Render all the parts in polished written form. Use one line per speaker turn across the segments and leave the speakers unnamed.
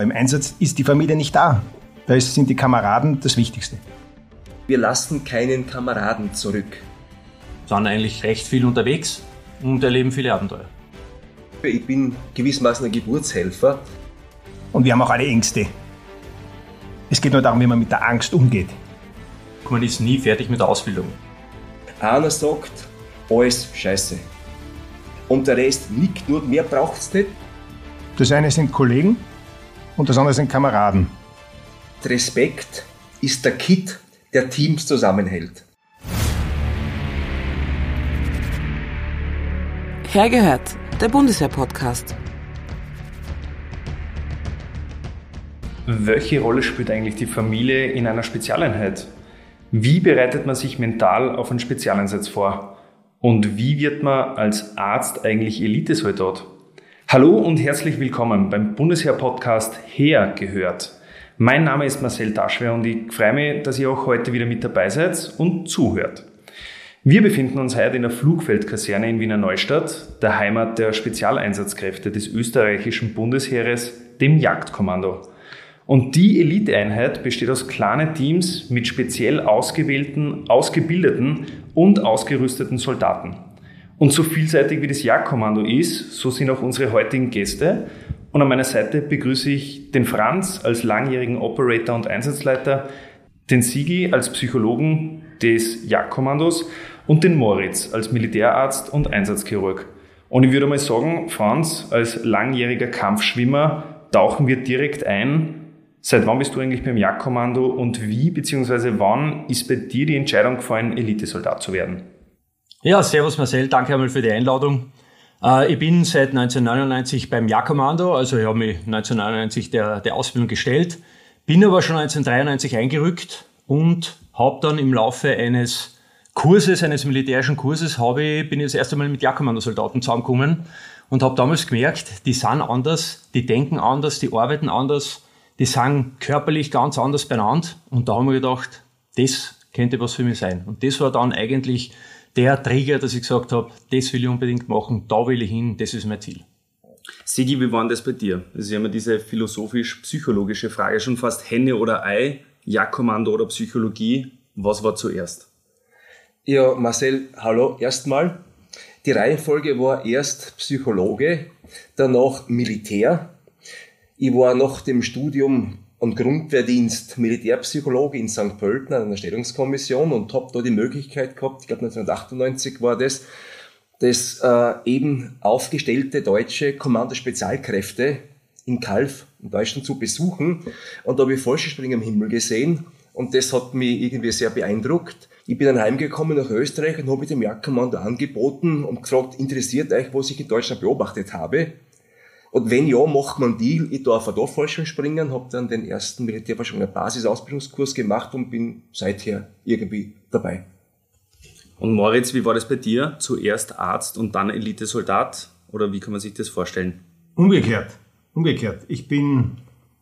Beim Einsatz ist die Familie nicht da. Da sind die Kameraden das Wichtigste.
Wir lassen keinen Kameraden zurück.
Sind eigentlich recht viel unterwegs und erleben viele Abenteuer.
Ich bin gewissermaßen ein Geburtshelfer.
Und wir haben auch alle Ängste. Es geht nur darum, wie man mit der Angst umgeht.
Man ist nie fertig mit der Ausbildung.
Einer sagt, alles scheiße. Und der Rest nickt, nur mehr braucht es nicht.
Das eine sind Kollegen und das andere sind Kameraden.
Respekt ist der Kitt, der Teams zusammenhält.
Hergehört, der Bundeswehr-Podcast.
Welche Rolle spielt eigentlich die Familie in einer Spezialeinheit? Wie bereitet man sich mental auf einen Spezialeinsatz vor? Und wie wird man als Arzt eigentlich Elitesoldat? Hallo und herzlich willkommen beim Bundesheer-Podcast Hergehört. Mein Name ist Marcel Taschwer und ich freue mich, dass ihr auch heute wieder mit dabei seid und zuhört. Wir befinden uns heute in der Flugfeldkaserne in Wiener Neustadt, der Heimat der Spezialeinsatzkräfte des österreichischen Bundesheeres, dem Jagdkommando. Und die Eliteeinheit besteht aus kleinen Teams mit speziell ausgewählten, ausgebildeten und ausgerüsteten Soldaten. Und so vielseitig wie das Jagdkommando ist, so sind auch unsere heutigen Gäste. Und an meiner Seite begrüße ich den Franz als langjährigen Operator und Einsatzleiter, den Sigi als Psychologen des Jagdkommandos und den Moritz als Militärarzt und Einsatzchirurg. Und ich würde mal sagen, Franz, als langjähriger Kampfschwimmer tauchen wir direkt ein. Seit wann bist du eigentlich beim Jagdkommando und wie bzw. wann ist bei dir die Entscheidung gefallen, Elitesoldat zu werden?
Ja, servus Marcel, danke einmal für die Einladung. Ich bin seit 1999 beim Jagdkommando, also ich habe mich 1999 der Ausbildung gestellt, bin aber schon 1993 eingerückt und habe dann im Laufe eines militärischen Kurses, bin ich das erste Mal mit Jagdkommandosoldaten zusammengekommen und habe damals gemerkt, die sind anders, die denken anders, die arbeiten anders, die sind körperlich ganz anders beieinander und da haben wir gedacht, das könnte was für mich sein. Und das war dann eigentlich der Trigger, dass ich gesagt habe, das will ich unbedingt machen, da will ich hin, das ist mein Ziel.
Sigi, wie war denn das bei dir? Das ist ja immer diese philosophisch-psychologische Frage, schon fast Henne oder Ei, Jagdkommando oder Psychologie, was war zuerst?
Ja, Marcel, hallo, erstmal. Die Reihenfolge war erst Psychologe, danach Militär. Ich war nach dem Studium und Grundwehrdienst Militärpsychologe in St. Pölten an einer Stellungskommission und habe da die Möglichkeit gehabt, ich glaube 1998 war das eben aufgestellte deutsche Kommando-Spezialkräfte in Calw in Deutschland zu besuchen. Und da habe ich Fallschirmspringen am Himmel gesehen und das hat mich irgendwie sehr beeindruckt. Ich bin dann heimgekommen nach Österreich und habe mit dem Jagdkommando angeboten und gefragt, interessiert euch, was ich in Deutschland beobachtet habe? Und wenn ja, macht man einen Deal. Ich darf da Fallschirmspringen, habe dann den ersten Militärfallschirmspringer Basisausbildungskurs gemacht und bin seither irgendwie dabei.
Und Moritz, wie war das bei dir? Zuerst Arzt und dann Elitesoldat? Oder wie kann man sich das vorstellen?
Umgekehrt. Ich bin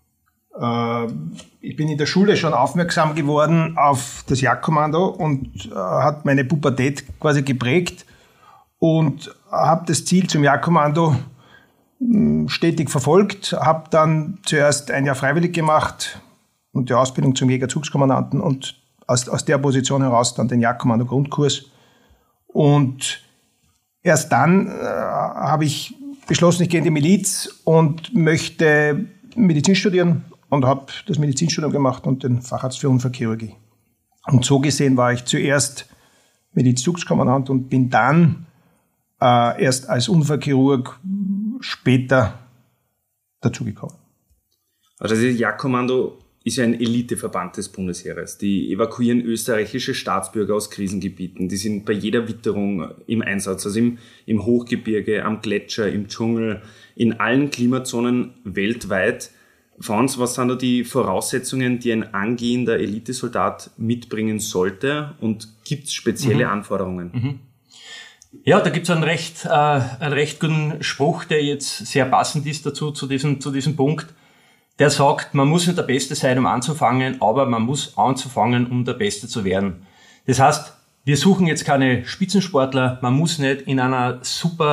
in der Schule schon aufmerksam geworden auf das Jagdkommando und hat meine Pubertät quasi geprägt und habe das Ziel zum Jagdkommando stetig verfolgt, habe dann zuerst ein Jahr freiwillig gemacht und die Ausbildung zum Jägerzugskommandanten und aus der Position heraus dann den Jagdkommando-Grundkurs. Und erst dann habe ich beschlossen, ich gehe in die Miliz und möchte Medizin studieren und habe das Medizinstudium gemacht und den Facharzt für Unfallchirurgie. Und so gesehen war ich zuerst Medizinzugskommandant und bin dann erst als Unfallchirurg später dazugekommen.
Also das Jagdkommando ist ja ein Eliteverband des Bundesheeres. Die evakuieren österreichische Staatsbürger aus Krisengebieten. Die sind bei jeder Witterung im Einsatz, also im Hochgebirge, am Gletscher, im Dschungel, in allen Klimazonen weltweit. Franz, was sind da die Voraussetzungen, die ein angehender Elitesoldat mitbringen sollte und gibt es spezielle Anforderungen?
Ja, da gibt es einen recht guten Spruch, der jetzt sehr passend ist dazu, zu diesem Punkt. Der sagt, man muss nicht der Beste sein, um anzufangen, aber man muss anzufangen, um der Beste zu werden. Das heißt, wir suchen jetzt keine Spitzensportler, man muss nicht in einer super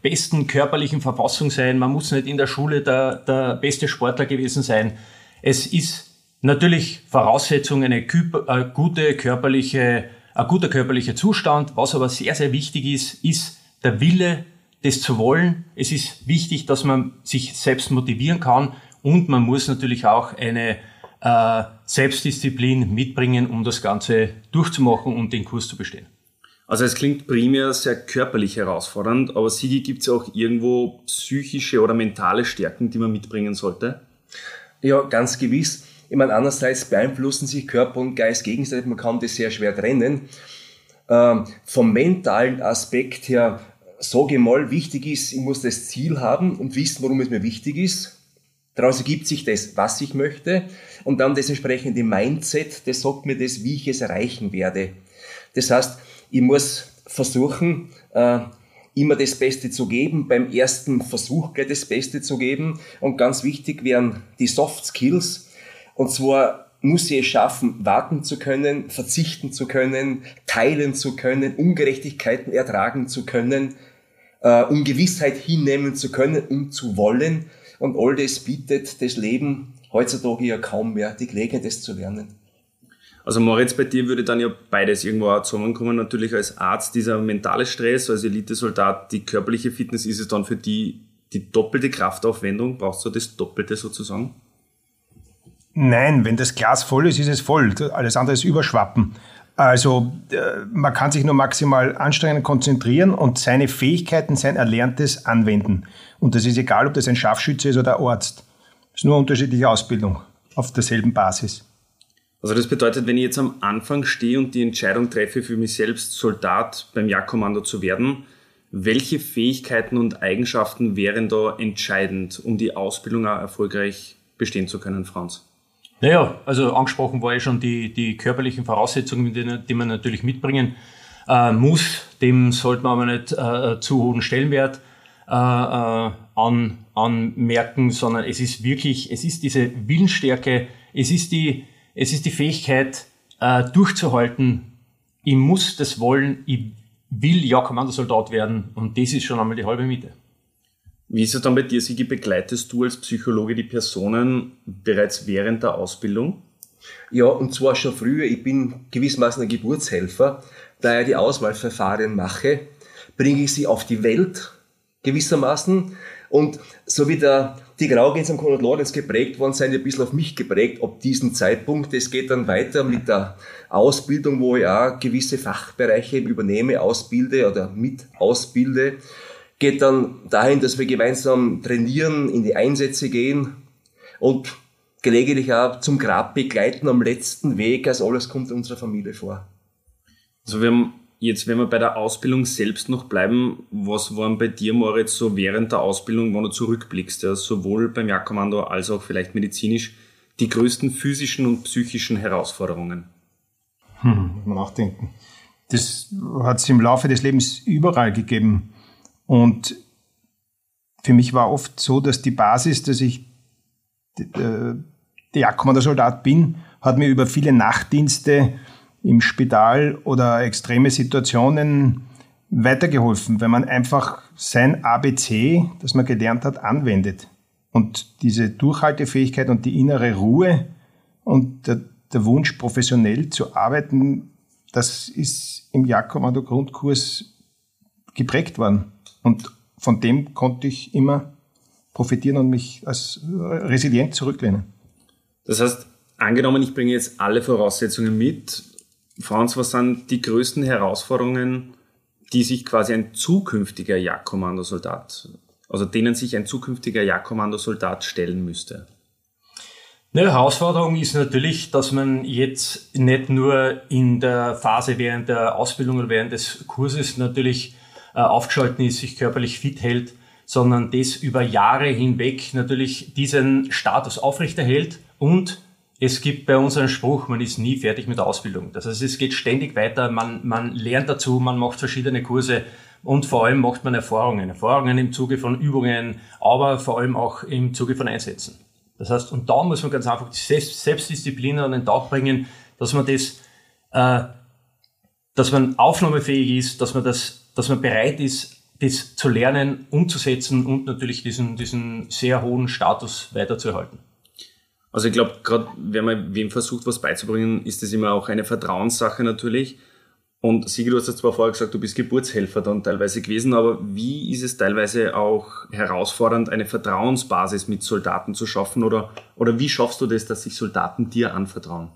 besten körperlichen Verfassung sein, man muss nicht in der Schule der beste Sportler gewesen sein. Es ist natürlich Voraussetzung ein guter körperlicher Zustand. Was aber sehr, sehr wichtig ist der Wille, das zu wollen. Es ist wichtig, dass man sich selbst motivieren kann und man muss natürlich auch eine Selbstdisziplin mitbringen, um das Ganze durchzumachen und den Kurs zu bestehen.
Also es klingt primär sehr körperlich herausfordernd, aber Sigi, gibt es auch irgendwo psychische oder mentale Stärken, die man mitbringen sollte?
Ja, ganz gewiss. Ich meine, einerseits beeinflussen sich Körper und Geist gegenseitig, man kann das sehr schwer trennen. Vom mentalen Aspekt her, sage ich mal, wichtig ist, ich muss das Ziel haben und wissen, warum es mir wichtig ist. Daraus ergibt sich das, was ich möchte, und dann das entsprechende Mindset, das sagt mir das, wie ich es erreichen werde. Das heißt, ich muss versuchen, immer das Beste zu geben, beim ersten Versuch gleich das Beste zu geben, und ganz wichtig wären die Soft Skills, und zwar muss ich es schaffen, warten zu können, verzichten zu können, teilen zu können, Ungerechtigkeiten ertragen zu können, Ungewissheit hinnehmen zu können und zu wollen. Und all das bietet das Leben heutzutage ja kaum mehr die Gelegenheit, das zu lernen.
Also Moritz, bei dir würde dann ja beides irgendwo auch zusammenkommen. Natürlich als Arzt dieser mentale Stress, als Elitesoldat die körperliche Fitness. Ist es dann für die doppelte Kraftaufwendung? Brauchst du das Doppelte sozusagen?
Nein, wenn das Glas voll ist, ist es voll. Alles andere ist Überschwappen. Also man kann sich nur maximal anstrengen, konzentrieren und seine Fähigkeiten, sein Erlerntes anwenden. Und das ist egal, ob das ein Scharfschütze ist oder ein Arzt. Das ist nur unterschiedliche Ausbildung auf derselben Basis.
Also das bedeutet, wenn ich jetzt am Anfang stehe und die Entscheidung treffe, für mich selbst Soldat beim Jagdkommando zu werden, welche Fähigkeiten und Eigenschaften wären da entscheidend, um die Ausbildung auch erfolgreich bestehen zu können, Franz?
Naja, also angesprochen war ja schon die körperlichen Voraussetzungen, die man natürlich mitbringen muss. Dem sollte man aber nicht zu hohen Stellenwert anmerken, sondern es ist diese Willensstärke, es ist die Fähigkeit, durchzuhalten. Ich muss das wollen, ich will ja Kommandosoldat werden, und das ist schon einmal die halbe Miete.
Wie ist es dann bei dir, Sigi? Begleitest du als Psychologe die Personen bereits während der Ausbildung?
Ja, und zwar schon früher. Ich bin gewissermaßen ein Geburtshelfer. Da ich die Auswahlverfahren mache, bringe ich sie auf die Welt gewissermaßen. Und so wie die Graugens am Konrad Lorenz geprägt worden sind, ein bisschen auf mich geprägt ab diesem Zeitpunkt. Es geht dann weiter mit der Ausbildung, wo ich auch gewisse Fachbereiche übernehme, ausbilde oder mit ausbilde. Geht dann dahin, dass wir gemeinsam trainieren, in die Einsätze gehen und gelegentlich auch zum Grab begleiten am letzten Weg. Also alles kommt unserer Familie vor.
Also wenn wir bei der Ausbildung selbst noch bleiben, was waren bei dir, Moritz, so während der Ausbildung, wenn du zurückblickst, ja, sowohl beim Jagdkommando als auch vielleicht medizinisch, die größten physischen und psychischen Herausforderungen?
Muss man nachdenken. Das hat es im Laufe des Lebens überall gegeben. Und für mich war oft so, dass die Basis, dass ich der Jagdkommandosoldat bin, hat mir über viele Nachtdienste im Spital oder extreme Situationen weitergeholfen, wenn man einfach sein ABC, das man gelernt hat, anwendet. Und diese Durchhaltefähigkeit und die innere Ruhe und der Wunsch, professionell zu arbeiten, das ist im Jagdkommando-Grundkurs geprägt worden. Und von dem konnte ich immer profitieren und mich als resilient zurücklehnen.
Das heißt, angenommen, ich bringe jetzt alle Voraussetzungen mit. Franz, was sind die größten Herausforderungen, die sich quasi ein zukünftiger Jagdkommandosoldat, also denen sich ein zukünftiger Jagdkommandosoldat stellen müsste?
Eine Herausforderung ist natürlich, dass man jetzt nicht nur in der Phase während der Ausbildung oder während des Kurses natürlich aufgeschalten ist, sich körperlich fit hält, sondern das über Jahre hinweg natürlich diesen Status aufrechterhält. Und es gibt bei uns einen Spruch, man ist nie fertig mit der Ausbildung. Das heißt, es geht ständig weiter, man lernt dazu, man macht verschiedene Kurse und vor allem macht man Erfahrungen im Zuge von Übungen, aber vor allem auch im Zuge von Einsätzen. Das heißt, und da muss man ganz einfach die Selbstdisziplin an den Tag bringen, dass man dass man aufnahmefähig ist, dass man bereit ist, das zu lernen, umzusetzen und natürlich diesen sehr hohen Status weiterzuerhalten.
Also ich glaube, gerade wenn man wem versucht, was beizubringen, ist das immer auch eine Vertrauenssache natürlich. Und Sigi, du hast jetzt zwar vorher gesagt, du bist Geburtshelfer dann teilweise gewesen, aber wie ist es teilweise auch herausfordernd, eine Vertrauensbasis mit Soldaten zu schaffen? Oder wie schaffst du das, dass sich Soldaten dir anvertrauen?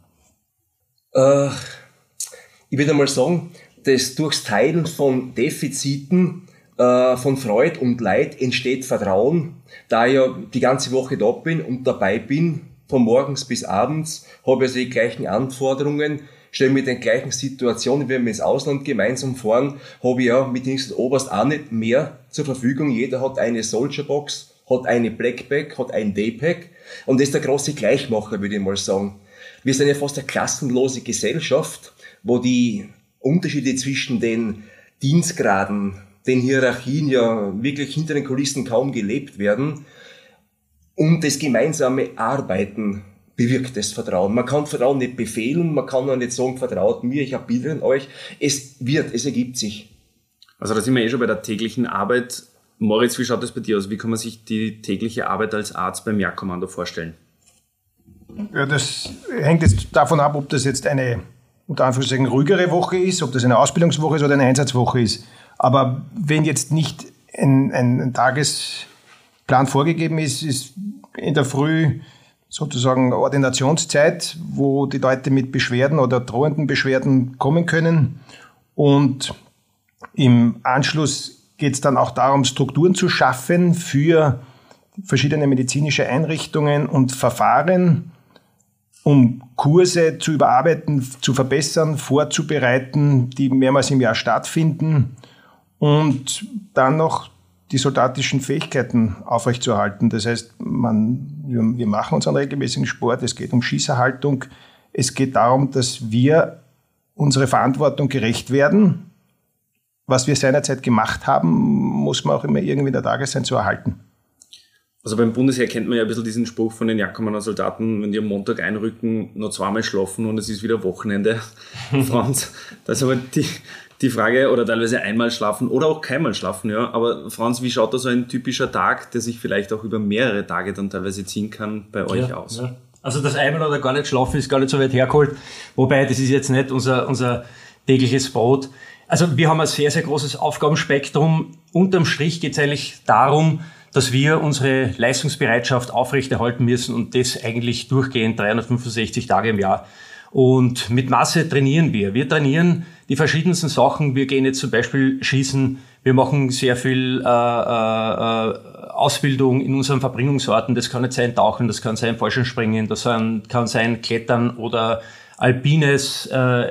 Ich würde mal sagen, dass durchs Teilen von Defiziten, von Freude und Leid entsteht Vertrauen. Da ich ja die ganze Woche da bin und dabei bin, von morgens bis abends, habe ich also die gleichen Anforderungen, stelle mir den gleichen Situationen, wenn wir ins Ausland gemeinsam fahren, habe ich ja mit dem Oberst auch nicht mehr zur Verfügung. Jeder hat eine Soldier-Box, hat eine Blackpack, hat ein Daypack und das ist der große Gleichmacher, würde ich mal sagen. Wir sind ja fast eine klassenlose Gesellschaft, wo die Unterschiede zwischen den Dienstgraden, den Hierarchien ja wirklich hinter den Kulissen kaum gelebt werden. Und das gemeinsame Arbeiten bewirkt das Vertrauen. Man kann Vertrauen nicht befehlen, man kann auch nicht sagen, vertraut mir, ich habe Bilder an euch. Es ergibt sich.
Also da sind wir schon bei der täglichen Arbeit. Moritz, wie schaut das bei dir aus? Wie kann man sich die tägliche Arbeit als Arzt beim Jagdkommando vorstellen?
Ja, das hängt jetzt davon ab, ob das jetzt eine unter Anführungszeichen ruhigere Woche ist, ob das eine Ausbildungswoche ist oder eine Einsatzwoche ist. Aber wenn jetzt nicht ein Tagesplan vorgegeben ist, ist in der Früh sozusagen Ordinationszeit, wo die Leute mit Beschwerden oder drohenden Beschwerden kommen können. Und im Anschluss geht es dann auch darum, Strukturen zu schaffen für verschiedene medizinische Einrichtungen und Verfahren, um Kurse zu überarbeiten, zu verbessern, vorzubereiten, die mehrmals im Jahr stattfinden und dann noch die soldatischen Fähigkeiten aufrechtzuerhalten. Das heißt, wir machen unseren regelmäßigen Sport, es geht um Schießerhaltung, es geht darum, dass wir unsere Verantwortung gerecht werden. Was wir seinerzeit gemacht haben, muss man auch immer irgendwie in der Lage sein zu erhalten.
Also beim Bundesheer kennt man ja ein bisschen diesen Spruch von den Jagdkommando-Soldaten, wenn die am Montag einrücken, noch zweimal schlafen und es ist wieder Wochenende. Franz, da ist aber die Frage, oder teilweise einmal schlafen oder auch keinmal schlafen, ja. Aber Franz, wie schaut da so ein typischer Tag, der sich vielleicht auch über mehrere Tage dann teilweise ziehen kann, bei euch aus?
Ja. Also das einmal oder gar nicht schlafen ist gar nicht so weit hergeholt, wobei das ist jetzt nicht unser tägliches Brot. Also wir haben ein sehr, sehr großes Aufgabenspektrum. Unterm Strich geht es eigentlich darum, dass wir unsere Leistungsbereitschaft aufrechterhalten müssen und das eigentlich durchgehend 365 Tage im Jahr. Und mit Masse trainieren wir. Wir trainieren die verschiedensten Sachen. Wir gehen jetzt zum Beispiel schießen. Wir machen sehr viel Ausbildung in unseren Verbringungsorten. Das kann nicht sein Tauchen, das kann sein Fallschirmspringen, das kann sein Klettern oder alpines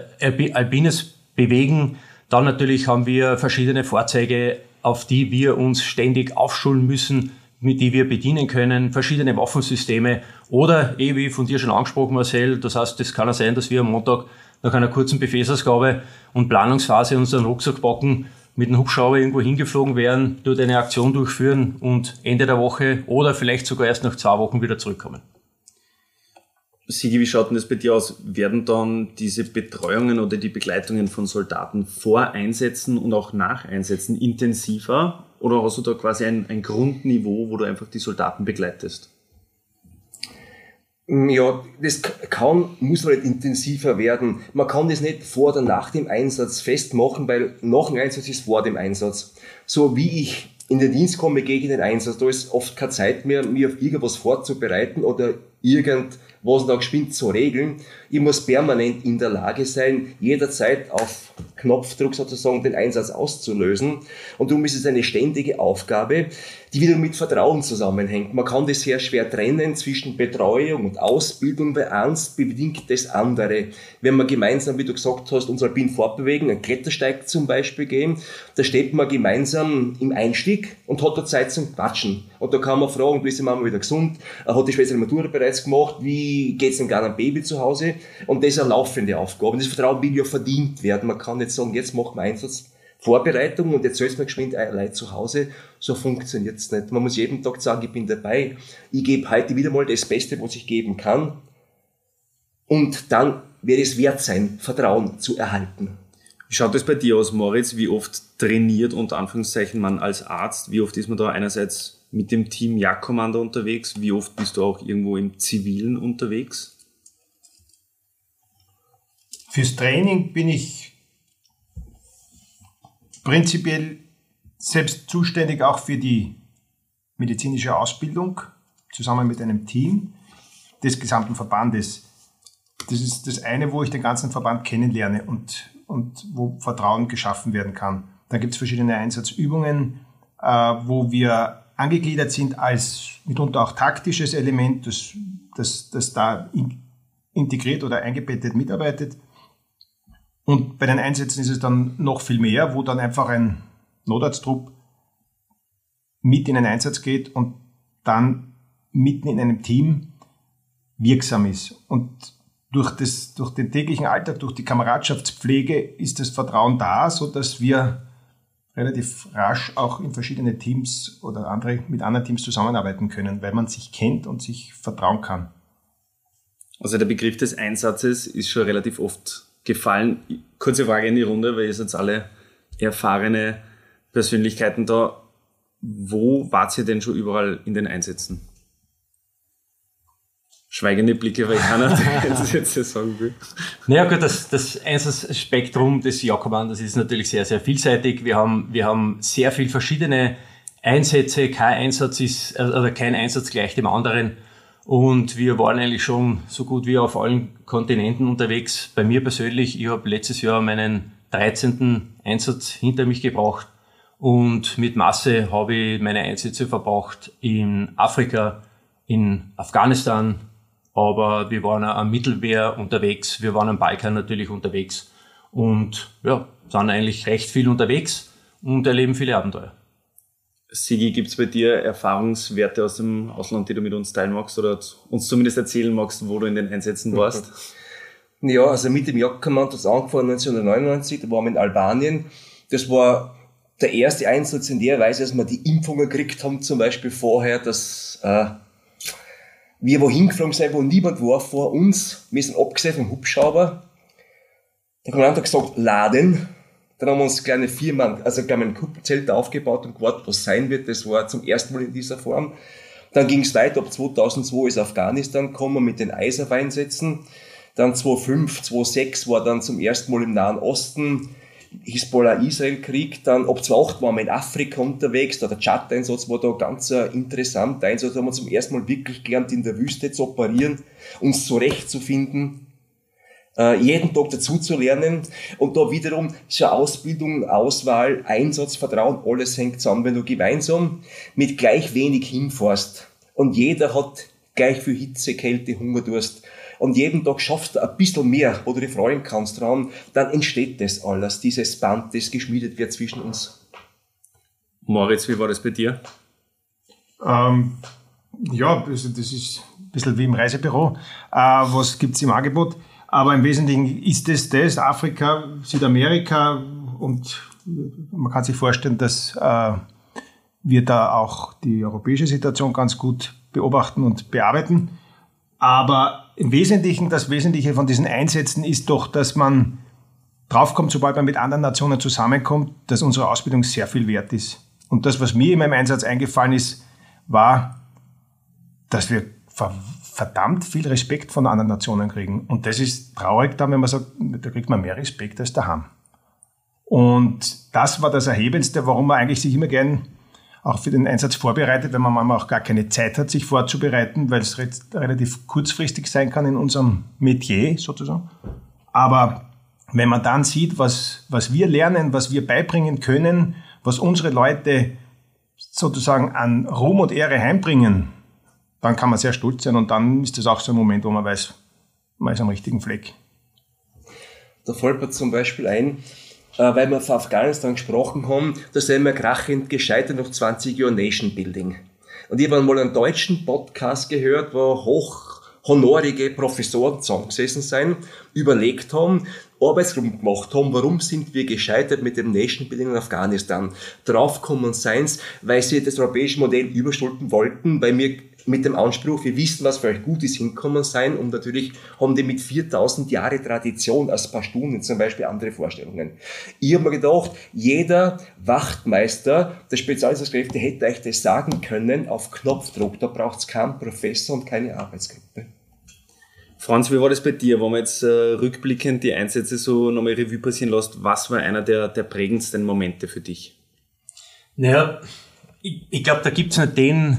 Bewegen. Dann natürlich haben wir verschiedene Fahrzeuge, auf die wir uns ständig aufschulen müssen, mit die wir bedienen können, verschiedene Waffensysteme oder, wie von dir schon angesprochen, Marcel, das heißt, das kann ja sein, dass wir am Montag nach einer kurzen Befehlsausgabe und Planungsphase unseren Rucksack packen, mit einem Hubschrauber irgendwo hingeflogen werden, dort eine Aktion durchführen und Ende der Woche oder vielleicht sogar erst nach 2 Wochen wieder zurückkommen.
Sigi, wie schaut denn das bei dir aus? Werden dann diese Betreuungen oder die Begleitungen von Soldaten vor Einsätzen und auch nach Einsätzen intensiver? Oder hast du da quasi ein Grundniveau, wo du einfach die Soldaten begleitest?
Ja, das muss nicht intensiver werden. Man kann das nicht vor oder nach dem Einsatz festmachen, weil nach dem Einsatz ist vor dem Einsatz. So wie ich in den Dienst komme gegen den Einsatz, da ist oft keine Zeit mehr, mir auf irgendwas vorzubereiten oder irgendwas da geschwind zu regeln. Ich muss permanent in der Lage sein, jederzeit auf Knopfdruck sozusagen den Einsatz auszulösen. Und darum ist es eine ständige Aufgabe, die wieder mit Vertrauen zusammenhängt. Man kann das sehr schwer trennen zwischen Betreuung und Ausbildung, weil eins bedingt das andere. Wenn man gemeinsam, wie du gesagt hast, uns alpin fortbewegen, einen Klettersteig zum Beispiel gehen, da steht man gemeinsam im Einstieg und hat da Zeit zum Quatschen. Und da kann man fragen, ist die Mama wieder gesund? Hat die Schwester die Matura bereits gemacht? Wie geht's denn gar einem Baby zu Hause? Und das ist eine laufende Aufgabe. Und das Vertrauen will ja verdient werden. Man kann nicht sagen, jetzt machen wir Einsatzvorbereitung und jetzt sollst du mir geschwind allein zu Hause. So funktioniert's nicht. Man muss jeden Tag sagen, ich bin dabei. Ich gebe heute wieder mal das Beste, was ich geben kann. Und dann wird es wert sein, Vertrauen zu erhalten.
Wie schaut das bei dir aus, Moritz? Wie oft trainiert unter Anführungszeichen man als Arzt? Wie oft ist man da einerseits mit dem Team Jagdkommando unterwegs? Wie oft bist du auch irgendwo im Zivilen unterwegs?
Fürs Training bin ich prinzipiell selbst zuständig auch für die medizinische Ausbildung, zusammen mit einem Team des gesamten Verbandes. Das ist das eine, wo ich den ganzen Verband kennenlerne und wo Vertrauen geschaffen werden kann. Da gibt es verschiedene Einsatzübungen, wo wir angegliedert sind als mitunter auch taktisches Element, das da integriert oder eingebettet mitarbeitet. Und bei den Einsätzen ist es dann noch viel mehr, wo dann einfach ein Notarzttrupp mit in einen Einsatz geht und dann mitten in einem Team wirksam ist. Und durch den täglichen Alltag, durch die Kameradschaftspflege ist das Vertrauen da, sodass wir relativ rasch auch in verschiedene Teams oder mit anderen Teams zusammenarbeiten können, weil man sich kennt und sich vertrauen kann.
Also der Begriff des Einsatzes ist schon relativ oft gefallen. Kurze Frage in die Runde, weil ihr seid alle erfahrene Persönlichkeiten da. Wo wart ihr denn schon überall in den Einsätzen? Schweigende Blicke, weil keiner das jetzt sagen will.
Naja gut, das Einsatzspektrum des Jagdkommandos ist natürlich sehr, sehr vielseitig. Wir haben sehr viel verschiedene Einsätze. Kein Einsatz gleich dem anderen. Und wir waren eigentlich schon so gut wie auf allen Kontinenten unterwegs. Bei mir persönlich, ich habe letztes Jahr meinen 13. Einsatz hinter mich gebracht. Und mit Masse habe ich meine Einsätze verbracht in Afrika, in Afghanistan, aber wir waren auch am Mittelmeer unterwegs, wir waren am Balkan natürlich unterwegs und ja, sind eigentlich recht viel unterwegs und erleben viele Abenteuer.
Sigi, gibt es bei dir Erfahrungswerte aus dem Ausland, die du mit uns teilen magst oder uns zumindest erzählen magst, wo du in den Einsätzen warst?
Ja, also mit dem Jagdkommando hat es angefangen 1999, da waren wir in Albanien. Das war der erste Einsatz in der Weise, dass wir die Impfungen gekriegt haben, zum Beispiel vorher, dass wir wohin geflogen sind, wo niemand war vor uns. Wir sind abgesehen vom Hubschrauber. Der Kommandant hat gesagt, laden. Dann haben wir uns kleine Firmen, also ein Kuppelzelt aufgebaut und gewartet, was sein wird. Das war zum ersten Mal in dieser Form. Dann ging es weiter, ab 2002 ist Afghanistan gekommen mit den ISAF-Einsätzen. Dann 2005, 2006 war dann zum ersten Mal im Nahen Osten Hisbollah-Israel-Krieg. Dann ab 2008 waren wir in Afrika unterwegs. Da der Tschad-Einsatz war da ganz interessant. Einsatz haben wir zum ersten Mal wirklich gelernt, in der Wüste zu operieren, uns zurechtzufinden, jeden Tag dazu zu lernen. Und da wiederum so Ausbildung, Auswahl, Einsatz, Vertrauen, alles hängt zusammen, wenn du gemeinsam mit gleich wenig hinfährst. Und jeder hat gleich viel Hitze, Kälte, Hunger, Durst. Und jeden Tag schaffst du ein bisschen mehr, wo du dich freuen kannst dran, dann entsteht das alles, dieses Band, das geschmiedet wird zwischen uns.
Moritz, wie war das bei dir?
Ja, also das ist ein bisschen wie im Reisebüro. Was gibt's im Angebot? Aber im Wesentlichen ist das Afrika, Südamerika, und man kann sich vorstellen, dass wir da auch die europäische Situation ganz gut beobachten und bearbeiten. Aber im Wesentlichen, das Wesentliche von diesen Einsätzen ist doch, dass man draufkommt, sobald man mit anderen Nationen zusammenkommt, dass unsere Ausbildung sehr viel wert ist. Und das, was mir in meinem Einsatz eingefallen ist, war, dass wir verdammt viel Respekt von anderen Nationen kriegen. Und das ist traurig dann, wenn man sagt, da kriegt man mehr Respekt als daheim. Und das war das Erhebendste, warum man eigentlich sich immer gern auch für den Einsatz vorbereitet, wenn man manchmal auch gar keine Zeit hat, sich vorzubereiten, weil es relativ kurzfristig sein kann in unserem Metier sozusagen. Aber wenn man dann sieht, was wir lernen, was wir beibringen können, was unsere Leute sozusagen an Ruhm und Ehre heimbringen, dann kann man sehr stolz sein und dann ist das auch so ein Moment, wo man weiß, man ist am richtigen Fleck.
Da fällt mir zum Beispiel ein, weil wir von Afghanistan gesprochen haben, da sind wir krachend gescheitert nach 20 Jahren Nation Building. Und ich habe mal einen deutschen Podcast gehört, wo hochhonorige Professoren zusammengesessen sind, überlegt haben, Arbeitsgruppen gemacht haben, warum sind wir gescheitert mit dem Nation Building in Afghanistan. Draufkommen seins, weil sie das europäische Modell überstülpen wollten, weil wir mit dem Anspruch, wir wissen, was für euch gut ist, hinkommen sein, und natürlich haben die mit 4000 Jahre Tradition als Pashtunen zum Beispiel andere Vorstellungen. Ich habe mir gedacht, jeder Wachtmeister der Spezialeinsatzkräfte hätte euch das sagen können auf Knopfdruck, da braucht es keinen Professor und keine Arbeitsgruppe.
Franz, wie war das bei dir, wenn man jetzt rückblickend die Einsätze so nochmal Revue passieren lässt? Was war einer der prägendsten Momente für dich?
Naja, ich glaube, da gibt es nicht den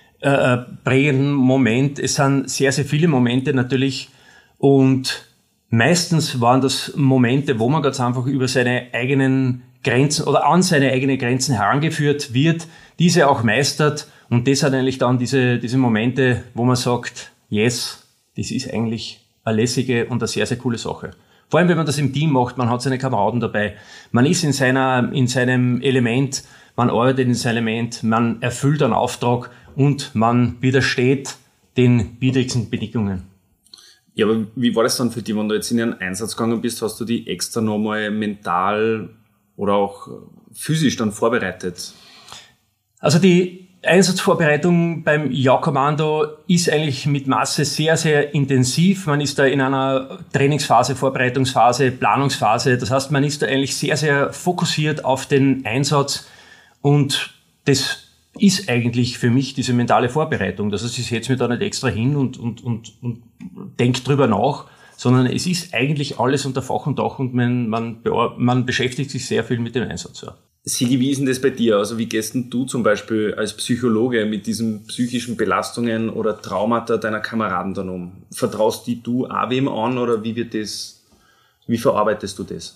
prägenden Moment. Es sind sehr, sehr viele Momente natürlich, und meistens waren das Momente, wo man ganz einfach über seine eigenen Grenzen oder an seine eigenen Grenzen herangeführt wird, diese auch meistert, und das sind eigentlich dann diese Momente, wo man sagt, yes, das ist eigentlich eine lässige und eine sehr, sehr coole Sache. Vor allem, wenn man das im Team macht, man hat seine Kameraden dabei, man ist in seinem Element, man arbeitet in seinem Element, man erfüllt einen Auftrag und man widersteht den widrigsten Bedingungen.
Ja, aber wie war das dann für dich, wenn du jetzt in einen Einsatz gegangen bist? Hast du die extra nochmal mental oder auch physisch dann vorbereitet? Also
die Einsatzvorbereitung beim Ja-Kommando ist eigentlich mit Masse sehr, sehr intensiv. Man ist da in einer Trainingsphase, Vorbereitungsphase, Planungsphase. Das heißt, man ist da eigentlich sehr, sehr fokussiert auf den Einsatz, und das ist eigentlich für mich diese mentale Vorbereitung. Das heißt, ich setze mich da nicht extra hin und denke drüber nach, sondern es ist eigentlich alles unter Fach und Dach, und man beschäftigt sich sehr viel mit dem Einsatz. Ja.
Sigi, wie ist denn das bei dir? Also wie gehst denn du zum Beispiel als Psychologe mit diesen psychischen Belastungen oder Traumata deiner Kameraden dann um? Vertraust du auch wem an, oder wie verarbeitest du das?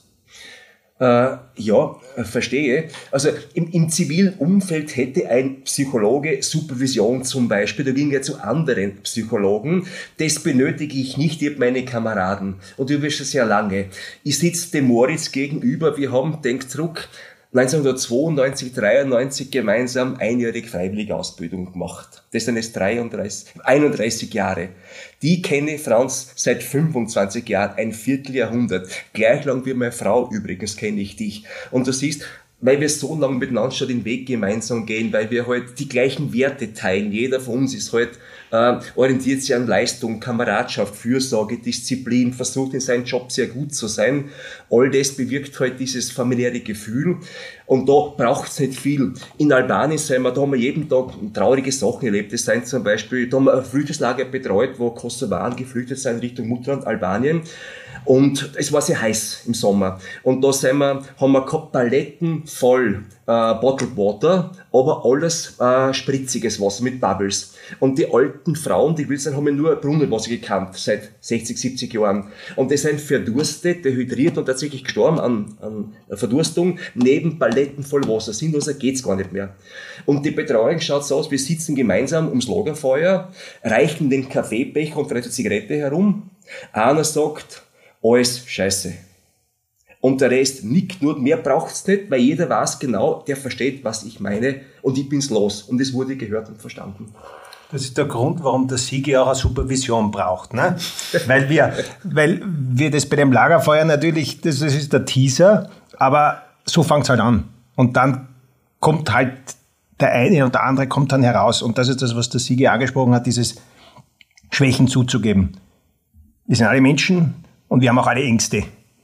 Verstehe. Also im zivilen Umfeld hätte ein Psychologe Supervision zum Beispiel, da ging er zu anderen Psychologen. Das benötige ich nicht, ich habe meine Kameraden. Und du wirst es sehr lange. Ich sitze dem Moritz gegenüber, wir haben, denk zurück, 1992, 93 gemeinsam einjährige freiwillige Ausbildung gemacht. Das sind jetzt 31 Jahre. Die kenne Franz seit 25 Jahren, ein Vierteljahrhundert. Gleich lang wie meine Frau übrigens kenne ich dich. Und du siehst, weil wir so lange miteinander schon den Weg gemeinsam gehen, weil wir halt die gleichen Werte teilen. Jeder von uns ist halt orientiert sich an Leistung, Kameradschaft, Fürsorge, Disziplin, versucht in seinem Job sehr gut zu sein. All das bewirkt halt dieses familiäre Gefühl. Und da braucht's nicht viel. In Albanien da haben wir jeden Tag traurige Sachen erlebt. Das sind zum Beispiel, da haben wir ein Flüchtlingslager betreut, wo Kosovaren geflüchtet sind Richtung Mutterland, Albanien. Und es war sehr heiß im Sommer. Und da haben wir gehabt Paletten voll Bottled Water, aber alles spritziges Wasser mit Bubbles. Und die alten Frauen, die wild sind, haben nur Brunnenwasser gekannt seit 60, 70 Jahren. Und die sind verdurstet, dehydriert und tatsächlich gestorben an Verdurstung neben Paletten voll Wasser. Sinnloser geht's gar nicht mehr. Und die Betreuung schaut so aus, wir sitzen gemeinsam ums Lagerfeuer, reichen den Kaffeebecher und vielleicht eine Zigarette herum. Einer sagt, alles scheiße. Und der Rest nickt nur, mehr braucht's nicht, weil jeder weiß genau, der versteht, was ich meine, und ich bin's los. Und es wurde gehört und verstanden.
Das ist der Grund, warum der Sigi auch eine Supervision braucht, ne? Weil wir das bei dem Lagerfeuer natürlich, das ist der Teaser, aber so fängt's halt an. Und dann kommt halt der eine und der andere kommt dann heraus. Und das ist das, was der Sigi angesprochen hat, dieses Schwächen zuzugeben. Wir sind alle Menschen und wir haben auch alle Ängste.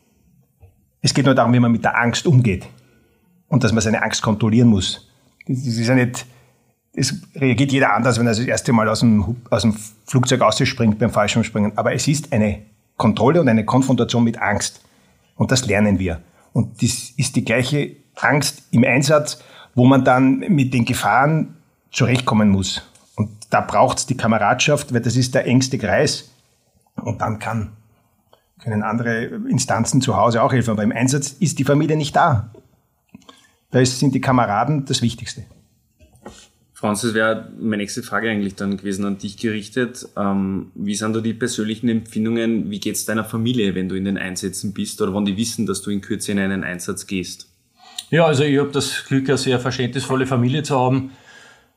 Es geht nur darum, wie man mit der Angst umgeht und dass man seine Angst kontrollieren muss. Das ist ja nicht, es reagiert jeder anders, wenn er das erste Mal aus dem Flugzeug ausspringt beim Fallschirmspringen. Aber es ist eine Kontrolle und eine Konfrontation mit Angst. Und das lernen wir. Und das ist die gleiche Angst im Einsatz, wo man dann mit den Gefahren zurechtkommen muss. Und da braucht es die Kameradschaft, weil das ist der engste Kreis. Und dann können andere Instanzen zu Hause auch helfen. Aber im Einsatz ist die Familie nicht da. Da sind die Kameraden das Wichtigste.
Franz, das wäre meine nächste Frage eigentlich dann gewesen an dich gerichtet. Wie sind da die persönlichen Empfindungen? Wie geht es deiner Familie, wenn du in den Einsätzen bist oder wenn die wissen, dass du in Kürze in einen Einsatz gehst?
Ja, also ich habe das Glück, eine sehr verständnisvolle Familie zu haben.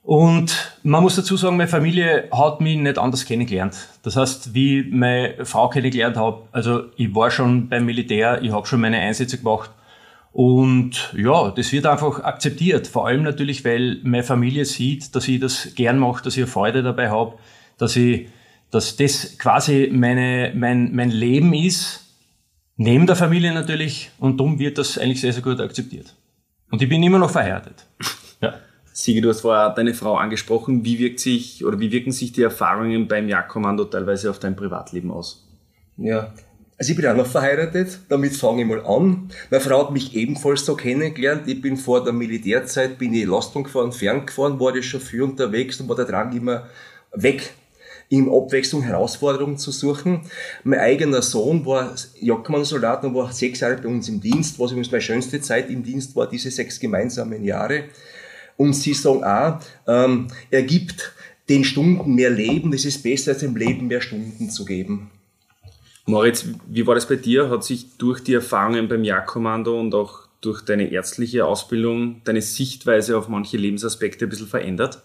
Und man muss dazu sagen, meine Familie hat mich nicht anders kennengelernt. Das heißt, wie ich meine Frau kennengelernt habe, also ich war schon beim Militär, ich habe schon meine Einsätze gemacht. Und ja, das wird einfach akzeptiert. Vor allem natürlich, weil meine Familie sieht, dass ich das gern mache, dass ich eine Freude dabei habe, dass das quasi mein Leben ist, neben der Familie natürlich. Und darum wird das eigentlich sehr, sehr gut akzeptiert. Und ich bin immer noch verheiratet. Ja.
Sigi, du hast vorher deine Frau angesprochen. Wie wirken sich die Erfahrungen beim Jagdkommando teilweise auf dein Privatleben aus?
Ja, also ich bin auch noch verheiratet, damit fange ich mal an. Meine Frau hat mich ebenfalls so kennengelernt. Ich bin vor der Militärzeit, bin ich Lastung gefahren, ferngefahren, war das schon viel unterwegs und war der Drang immer weg, in Abwechslung Herausforderungen zu suchen. Mein eigener Sohn war Jagdkommandosoldat und war 6 Jahre bei uns im Dienst, was übrigens meine schönste Zeit im Dienst war, diese 6 gemeinsamen Jahre. Und sie sagen auch, er gibt den Stunden mehr Leben, das ist besser als dem Leben mehr Stunden zu geben.
Moritz, wie war das bei dir? Hat sich durch die Erfahrungen beim Jagdkommando und auch durch deine ärztliche Ausbildung deine Sichtweise auf manche Lebensaspekte ein bisschen verändert?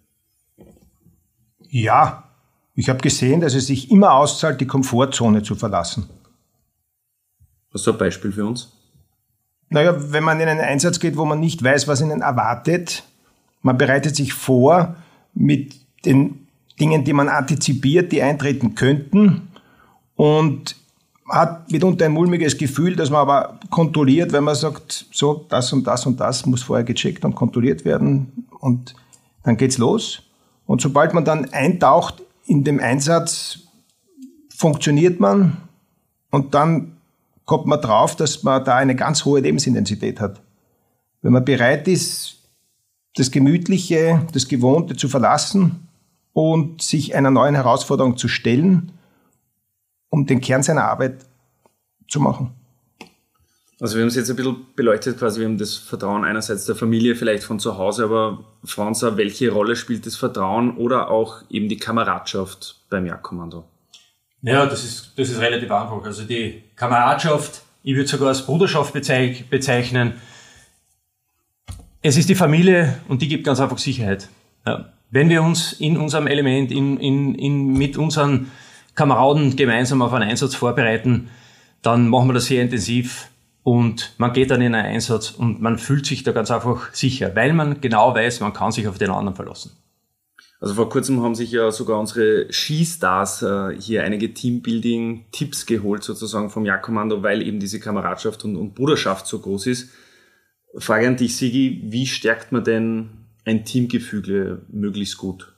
Ja, ich habe gesehen, dass es sich immer auszahlt, die Komfortzone zu verlassen.
Hast du ein Beispiel für uns?
Naja, wenn man in einen Einsatz geht, wo man nicht weiß, was ihnen erwartet, man bereitet sich vor mit den Dingen, die man antizipiert, die eintreten könnten und hat mitunter ein mulmiges Gefühl, dass man aber kontrolliert, wenn man sagt, so, das und das und das muss vorher gecheckt und kontrolliert werden und dann geht's los. Und sobald man dann eintaucht in dem Einsatz, funktioniert man und dann kommt man drauf, dass man da eine ganz hohe Lebensintensität hat. Wenn man bereit ist, das Gemütliche, das Gewohnte zu verlassen und sich einer neuen Herausforderung zu stellen, um den Kern seiner Arbeit zu machen.
Also wir haben es jetzt ein bisschen beleuchtet, quasi wir haben das Vertrauen einerseits der Familie, vielleicht von zu Hause, aber Franz, welche Rolle spielt das Vertrauen oder auch eben die Kameradschaft beim Jagdkommando?
Ja, das ist relativ einfach. Also die Kameradschaft, ich würde sogar als Bruderschaft bezeichnen. Es ist die Familie und die gibt ganz einfach Sicherheit. Ja. Wenn wir uns in unserem Element, mit unseren Kameraden gemeinsam auf einen Einsatz vorbereiten, dann machen wir das sehr intensiv und man geht dann in einen Einsatz und man fühlt sich da ganz einfach sicher, weil man genau weiß, man kann sich auf den anderen verlassen.
Also vor kurzem haben sich ja sogar unsere Skistars hier einige Teambuilding-Tipps geholt sozusagen vom Jagdkommando, weil eben diese Kameradschaft und Bruderschaft so groß ist. Frage an dich, Sigi, wie stärkt man denn ein Teamgefüge möglichst gut?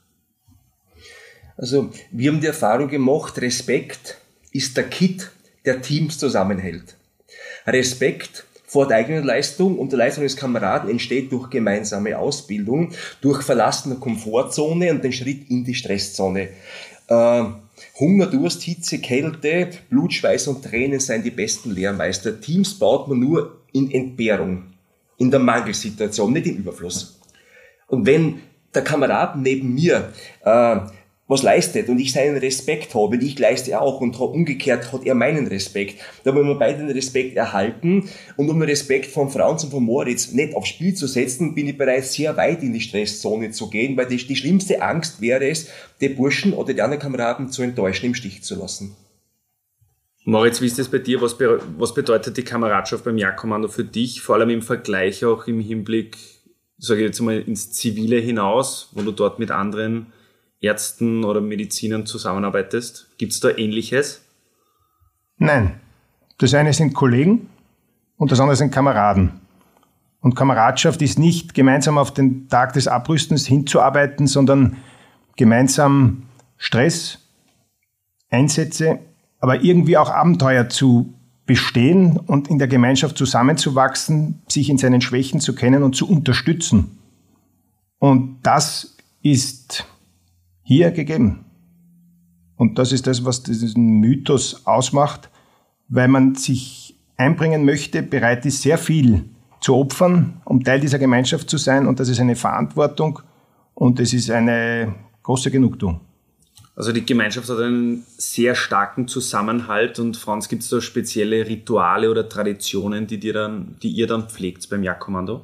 Also wir haben die Erfahrung gemacht, Respekt ist der Kit, der Teams zusammenhält. Respekt vor der eigenen Leistung und der Leistung des Kameraden entsteht durch gemeinsame Ausbildung, durch Verlassen der Komfortzone und den Schritt in die Stresszone. Hunger, Durst, Hitze, Kälte, Blut, Schweiß und Tränen seien die besten Lehrmeister. Teams baut man nur in Entbehrung, in der Mangelsituation, nicht im Überfluss. Und wenn der Kamerad neben mir was leistet und ich seinen Respekt habe und ich leiste auch und umgekehrt hat er meinen Respekt, dann wollen wir beide den Respekt erhalten und um den Respekt von Franz und von Moritz nicht aufs Spiel zu setzen, bin ich bereit, sehr weit in die Stresszone zu gehen, weil die schlimmste Angst wäre es, die Burschen oder die anderen Kameraden zu enttäuschen, im Stich zu lassen.
Moritz, wie ist das bei dir? Was bedeutet die Kameradschaft beim Jagdkommando für dich, vor allem im Vergleich auch im Hinblick, sage ich jetzt mal, ins Zivile hinaus, wo du dort mit anderen Ärzten oder Medizinern zusammenarbeitest? Gibt es da Ähnliches?
Nein. Das eine sind Kollegen und das andere sind Kameraden. Und Kameradschaft ist nicht gemeinsam auf den Tag des Abrüstens hinzuarbeiten, sondern gemeinsam Stress, Einsätze, aber irgendwie auch Abenteuer zu bestehen und in der Gemeinschaft zusammenzuwachsen, sich in seinen Schwächen zu kennen und zu unterstützen. Und das ist hier gegeben. Und das ist das, was diesen Mythos ausmacht, weil man sich einbringen möchte, bereit ist, sehr viel zu opfern, um Teil dieser Gemeinschaft zu sein. Und das ist eine Verantwortung und es ist eine große Genugtuung.
Also die Gemeinschaft hat einen sehr starken Zusammenhalt. Und Franz, gibt es da spezielle Rituale oder Traditionen, die ihr dann pflegt beim Jagdkommando?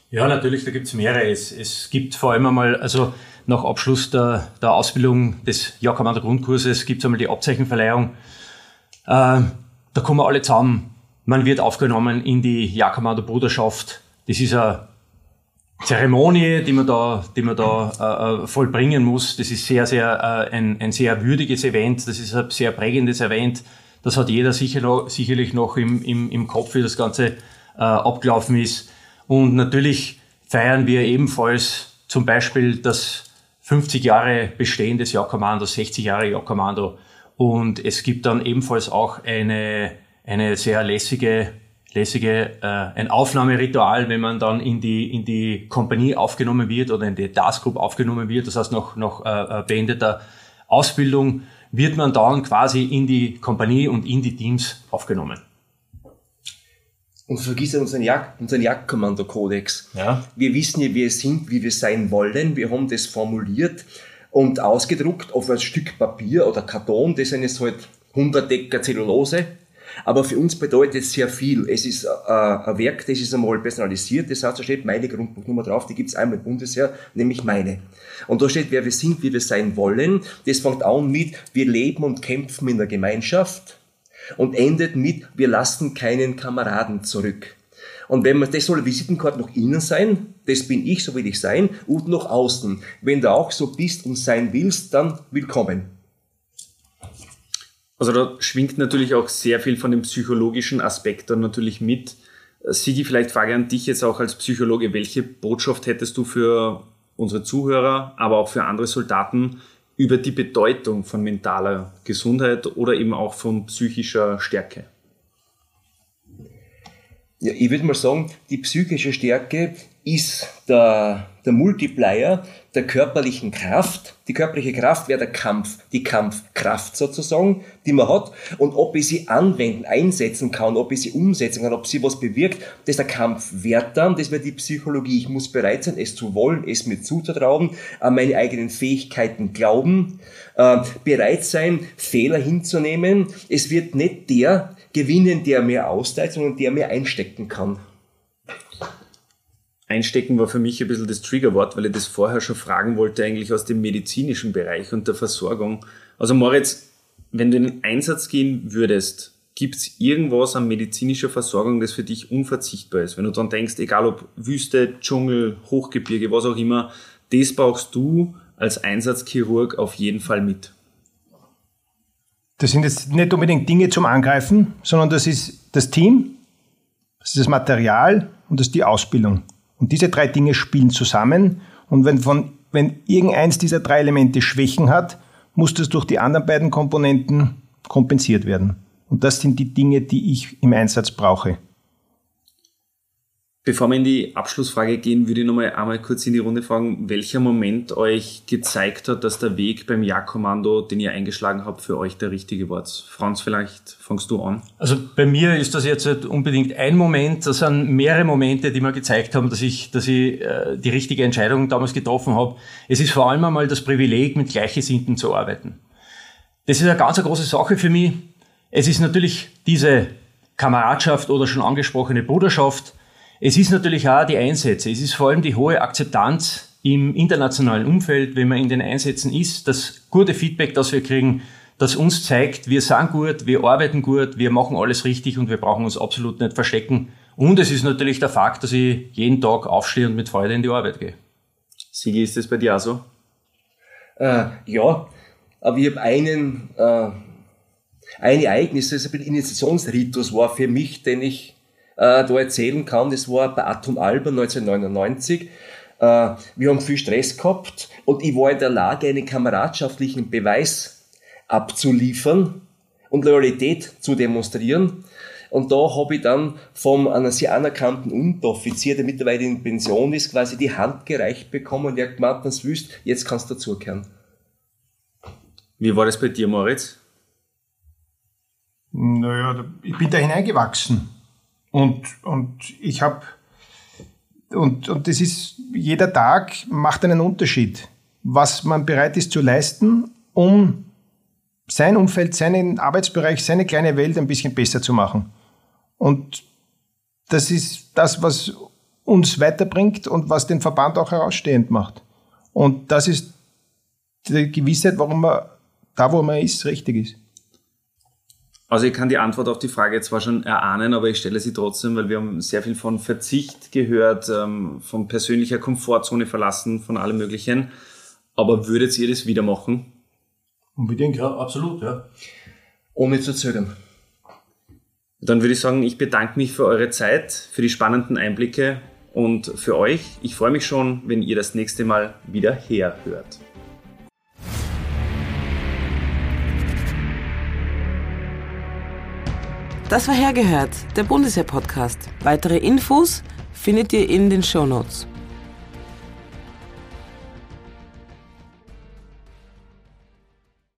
Ja, natürlich, da gibt es mehrere. Es gibt vor allem einmal, also nach Abschluss der Ausbildung des Jagdkommando Grundkurses gibt es einmal die Abzeichenverleihung. Da kommen alle zusammen. Man wird aufgenommen in die Jagdkommando Bruderschaft. Das ist eine Zeremonie, die man da vollbringen muss. Das ist ein sehr würdiges Event. Das ist ein sehr prägendes Event. Das hat jeder sicherlich noch im Kopf, wie das Ganze abgelaufen ist. Und natürlich feiern wir ebenfalls zum Beispiel das 50 Jahre Bestehen des Jagdkommandos, 60 Jahre Jagdkommando. Und es gibt dann ebenfalls auch eine sehr lässige ein Aufnahmeritual, wenn man dann in die Kompanie aufgenommen wird oder in die Task Group aufgenommen wird. Das heißt, nach beendeter Ausbildung wird man dann quasi in die Kompanie und in die Teams aufgenommen.
Und vergiss unseren Jagdkommando-Kodex.
Ja.
Wir wissen ja, wie wir sind, wie wir sein wollen. Wir haben das formuliert und ausgedruckt auf ein Stück Papier oder Karton. Das sind jetzt halt 100 Decker Zellulose. Aber für uns bedeutet es sehr viel. Es ist ein Werk, das ist einmal personalisiert. Das heißt, da steht meine Grundbuchnummer drauf. Die gibt es einmal im Bundesheer, nämlich meine. Und da steht, wer wir sind, wie wir sein wollen. Das fängt an mit, wir leben und kämpfen in der Gemeinschaft. Und endet mit, wir lassen keinen Kameraden zurück. Und wenn man, das soll eine Visitenkarte nach innen sein, das bin ich, so will ich sein, und nach außen. Wenn du auch so bist und sein willst, dann willkommen.
Also da schwingt natürlich auch sehr viel von dem psychologischen Aspekt dann natürlich mit. Sigi, vielleicht Frage an dich jetzt auch als Psychologe, welche Botschaft hättest du für unsere Zuhörer, aber auch für andere Soldaten über die Bedeutung von mentaler Gesundheit oder eben auch von psychischer Stärke?
Ja, ich würde mal sagen, die psychische Stärke ist der Multiplier der körperlichen Kraft. Die körperliche Kraft wäre die Kampfkraft sozusagen, die man hat. Und ob ich sie einsetzen kann, ob ich sie umsetzen kann, ob sie was bewirkt, das ist der Kampfwert dann. Das wäre die Psychologie. Ich muss bereit sein, es zu wollen, es mir zuzutrauen, an meine eigenen Fähigkeiten glauben, bereit sein, Fehler hinzunehmen. Es wird nicht der gewinnen, der mehr austeilt, sondern der mehr einstecken kann.
Einstecken war für mich ein bisschen das Triggerwort, weil ich das vorher schon fragen wollte, eigentlich aus dem medizinischen Bereich und der Versorgung. Also Moritz, wenn du in den Einsatz gehen würdest, gibt es irgendwas an medizinischer Versorgung, das für dich unverzichtbar ist? Wenn du dann denkst, egal ob Wüste, Dschungel, Hochgebirge, was auch immer, das brauchst du als Einsatzchirurg auf jeden Fall mit.
Das sind jetzt nicht unbedingt Dinge zum Angreifen, sondern das ist das Team, das ist das Material und das ist die Ausbildung. Und diese drei Dinge spielen zusammen. Und wenn irgendeins dieser drei Elemente Schwächen hat, muss das durch die anderen beiden Komponenten kompensiert werden. Und das sind die Dinge, die ich im Einsatz brauche.
Bevor wir in die Abschlussfrage gehen, würde ich noch einmal kurz in die Runde fragen, welcher Moment euch gezeigt hat, dass der Weg beim Jagdkommando, den ihr eingeschlagen habt, für euch der richtige war. Franz, vielleicht fangst du an.
Also bei mir ist das jetzt nicht unbedingt ein Moment, das sind mehrere Momente, die mir gezeigt haben, dass ich die richtige Entscheidung damals getroffen habe. Es ist vor allem einmal das Privileg, mit Gleichgesinnten zu arbeiten. Das ist eine ganz große Sache für mich. Es ist natürlich diese Kameradschaft oder schon angesprochene Bruderschaft. Es ist natürlich auch die Einsätze. Es ist vor allem die hohe Akzeptanz im internationalen Umfeld, wenn man in den Einsätzen ist. Das gute Feedback, das wir kriegen, das uns zeigt, wir sind gut, wir arbeiten gut, wir machen alles richtig und wir brauchen uns absolut nicht verstecken. Und es ist natürlich der Fakt, dass ich jeden Tag aufstehe und mit Freude in die Arbeit gehe.
Sigi, ist das bei dir auch so?
Ja, aber ich habe ein Ereignis, das ein Initiationsritus war für mich, den ich da erzählen kann. Das war bei Atom Alba 1999. Wir haben viel Stress gehabt und ich war in der Lage, einen kameradschaftlichen Beweis abzuliefern und Loyalität zu demonstrieren. Und da habe ich dann von einem sehr anerkannten Unteroffizier, der mittlerweile in Pension ist, quasi die Hand gereicht bekommen und er hat gemeint, wenn du willst, jetzt kannst du dazugehören.
Wie war das bei dir, Moritz?
Naja, ich bin da hineingewachsen. Und ich habe, und das ist, jeder Tag macht einen Unterschied, was man bereit ist zu leisten, um sein Umfeld, seinen Arbeitsbereich, seine kleine Welt ein bisschen besser zu machen. Und das ist das, was uns weiterbringt und was den Verband auch herausstehend macht. Und das ist die Gewissheit, warum man da, wo man ist, richtig ist.
Also ich kann die Antwort auf die Frage zwar schon erahnen, aber ich stelle sie trotzdem, weil wir haben sehr viel von Verzicht gehört, von persönlicher Komfortzone verlassen, von allem Möglichen. Aber würdet ihr das wieder machen?
Unbedingt, ja, absolut, ja.
Ohne zu zögern.
Dann würde ich sagen, ich bedanke mich für eure Zeit, für die spannenden Einblicke und für euch. Ich freue mich schon, wenn ihr das nächste Mal wieder herhört.
Das war Hergehört, der Bundesheer-Podcast. Weitere Infos findet ihr in den Shownotes.